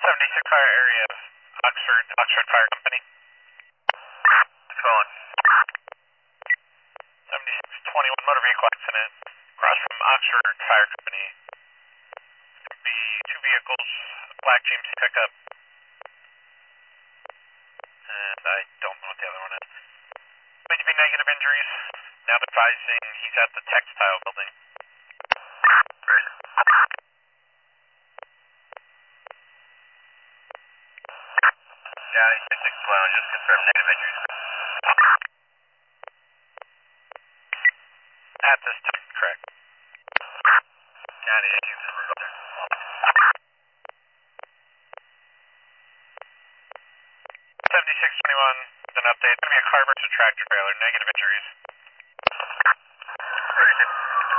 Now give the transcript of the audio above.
76 Fire area, Oxford Fire Company. What's going on? 7621 motor vehicle accident across from Oxford Fire Company. Could be two vehicles, black GMC pickup, and I don't know what the other one is. Going to be negative injuries. Now advising he's at the textile building. County 2621, just confirm negative injuries. At this time, correct. County issue for result. 7621, an update. It's going to be a car versus tractor trailer, negative injuries. Very good.